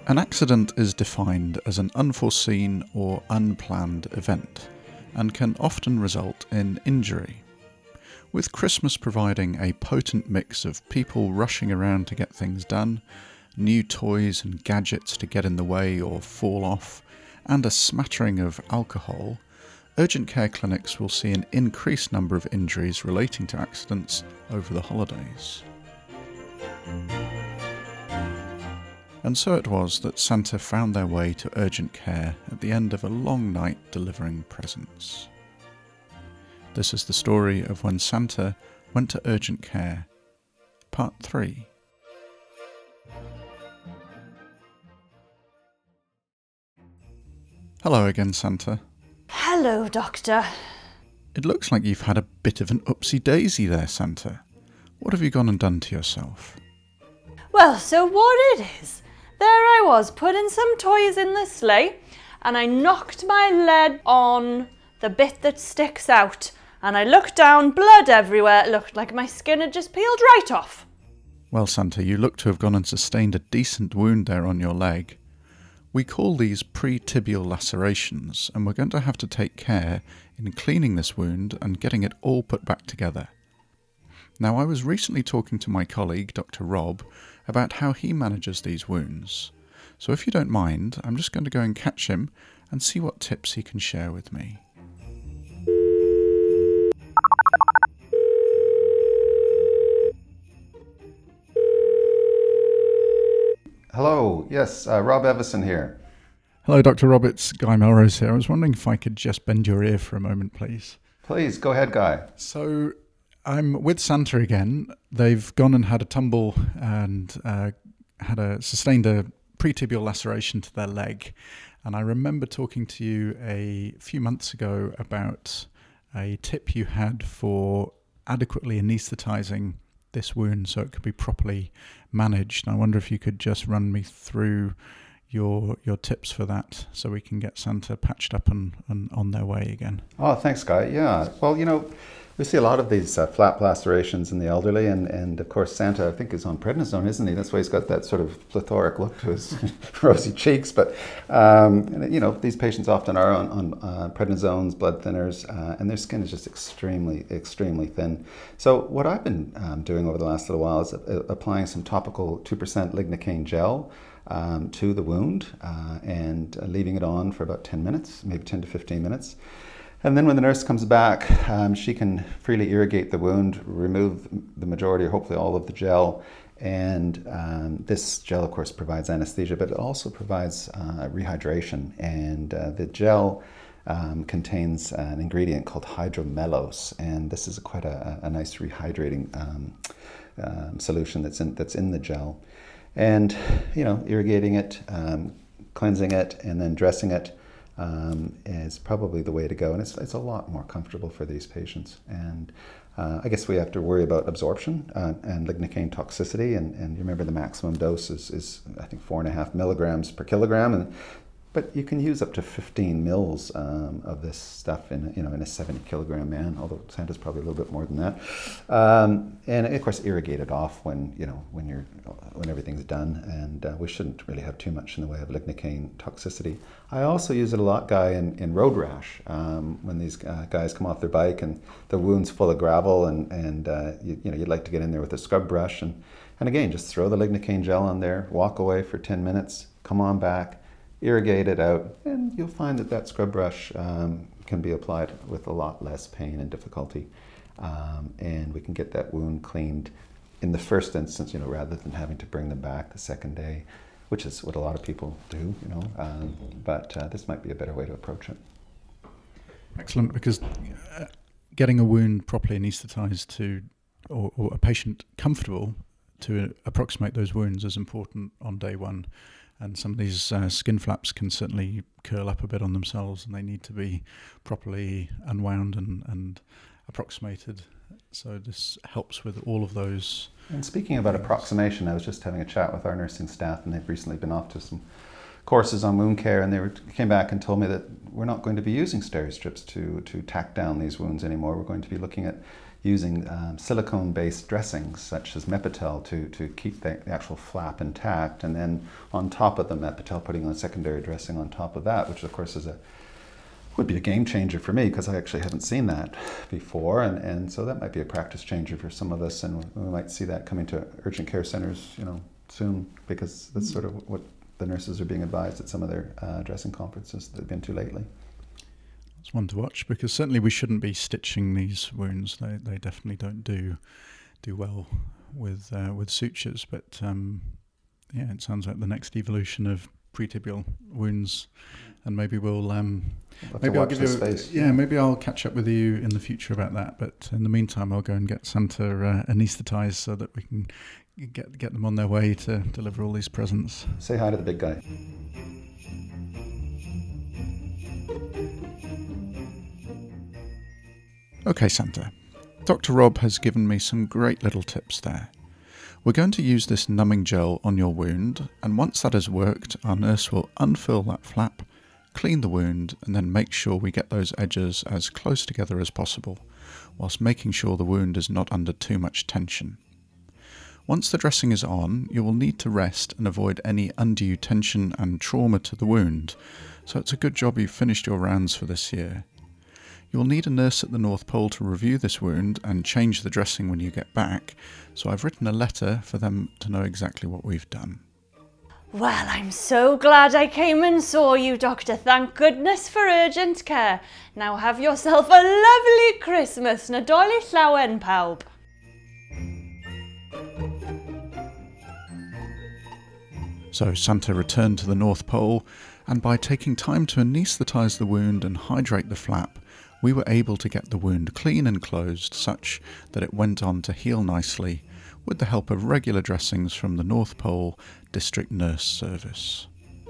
An accident is defined as an unforeseen or unplanned event and can often result in injury. With Christmas providing a potent mix of people rushing around to get things done, new toys and gadgets to get in the way or fall off, and a smattering of alcohol, urgent care clinics will see an increased number of injuries relating to accidents over the holidays. And so it was that Santa found their way to urgent care at the end of a long night delivering presents. This is the story of when Santa went to urgent care, part 3. Hello again, Santa. Hello, Doctor. It looks like you've had a bit of an oopsie-daisy there, Santa. What have you gone and done to yourself? Well, so what it is, there I was putting some toys in the sleigh and I knocked my leg on the bit that sticks out and I looked down, blood everywhere. It looked like my skin had just peeled right off. Well, Santa, you look to have gone and sustained a decent wound there on your leg. We call these pre-tibial lacerations, and we're going to have to take care in cleaning this wound and getting it all put back together. Now, I was recently talking to my colleague, Dr. Rob, about how he manages these wounds. So if you don't mind, I'm just going to go and catch him and see what tips he can share with me. Hello, yes, Rob Evison here. Hello, Dr. Rob, it's Guy Melrose here. I was wondering if I could just bend your ear for a moment, please. Please, go ahead, Guy. So I'm with Santa again. They've gone and had a tumble and sustained a pre-tibial laceration to their leg. And I remember talking to you a few months ago about a tip you had for adequately anaesthetizing this wound so it could be properly managed. And I wonder if you could just run me through your tips for that so we can get Santa patched up and on their way again. Oh, thanks, Guy. Yeah, well, we see a lot of these flap lacerations in the elderly, and of course Santa, I think, is on prednisone, isn't he? That's why he's got that sort of plethoric look to his rosy cheeks. But these patients often are on prednisones, blood thinners, and their skin is just extremely, extremely thin. So what I've been doing over the last little while is applying some topical 2% lignocaine gel to the wound and leaving it on for about 10 minutes, maybe 10 to 15 minutes. And then when the nurse comes back, she can freely irrigate the wound, remove the majority or hopefully all of the gel. And this gel, of course, provides anesthesia, but it also provides rehydration. And the gel contains an ingredient called hydromellose. And this is quite a nice rehydrating solution that's in the gel. And, irrigating it, cleansing it, and then dressing it is probably the way to go. And it's a lot more comfortable for these patients. And I guess we have to worry about absorption and lignocaine toxicity. And you remember the maximum dose is I think 4.5 milligrams per kilogram. But you can use up to 15 mils of this stuff in a 70 kilogram man, although Santa's probably a little bit more than that. And of course, irrigate it off when everything's done, and we shouldn't really have too much in the way of lignocaine toxicity. I also use it a lot, Guy, in road rash when these guys come off their bike and the wound's full of gravel, and you'd like to get in there with a scrub brush, and again, just throw the lignocaine gel on there, walk away for 10 minutes, come on back, irrigate it out, and you'll find that scrub brush can be applied with a lot less pain and difficulty, and we can get that wound cleaned in the first instance, rather than having to bring them back the second day, which is what a lot of people do, but this might be a better way to approach it. Excellent, because getting a wound properly anaesthetized or a patient comfortable to approximate those wounds is important on day one. And some of these skin flaps can certainly curl up a bit on themselves, and they need to be properly unwound and approximated. So this helps with all of those. And speaking about approximation, I was just having a chat with our nursing staff, and they've recently been off to some courses on wound care, and came back and told me that we're not going to be using Steri-Strips to tack down these wounds anymore. We're going to be looking at using silicone-based dressings such as Mepitel to keep the actual flap intact, and then on top of the Mepitel putting on a secondary dressing on top of that, which of course would be a game changer for me because I actually haven't seen that before, and so that might be a practice changer for some of us, and we might see that coming to urgent care centers, soon, because that's sort of what the nurses are being advised at some of their dressing conferences that they've been to lately. It's one to watch, because certainly we shouldn't be stitching these wounds. They definitely don't do well with sutures. But it sounds like the next evolution of pretibial wounds, and maybe maybe I'll give you space. Maybe I'll catch up with you in the future about that. But in the meantime, I'll go and get Santa anaesthetized so that we can get them on their way to deliver all these presents. Say hi to the big guy. Okay, Santa. Dr. Rob has given me some great little tips there. We're going to use this numbing gel on your wound, and once that has worked, our nurse will unfurl that flap, clean the wound, and then make sure we get those edges as close together as possible, whilst making sure the wound is not under too much tension. Once the dressing is on, you will need to rest and avoid any undue tension and trauma to the wound, so it's a good job you've finished your rounds for this year. You'll need a nurse at the North Pole to review this wound and change the dressing when you get back, so I've written a letter for them to know exactly what we've done. Well, I'm so glad I came and saw you, Doctor. Thank goodness for urgent care. Now have yourself a lovely Christmas, Nadolig llawen pawb. So Santa returned to the North Pole, and by taking time to anaesthetise the wound and hydrate the flap, we were able to get the wound clean and closed such that it went on to heal nicely with the help of regular dressings from the North Pole District Nurse Service.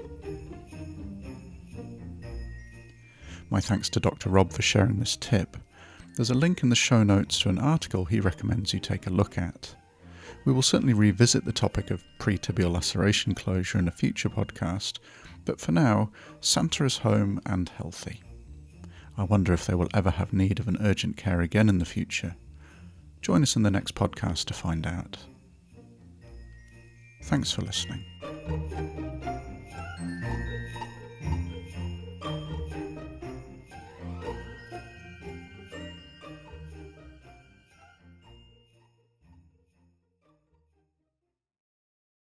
My thanks to Dr. Rob for sharing this tip. There's a link in the show notes to an article he recommends you take a look at. We will certainly revisit the topic of pretibial laceration closure in a future podcast, but for now, Santa is home and healthy. I wonder if they will ever have need of an urgent care again in the future. Join us in the next podcast to find out. Thanks for listening.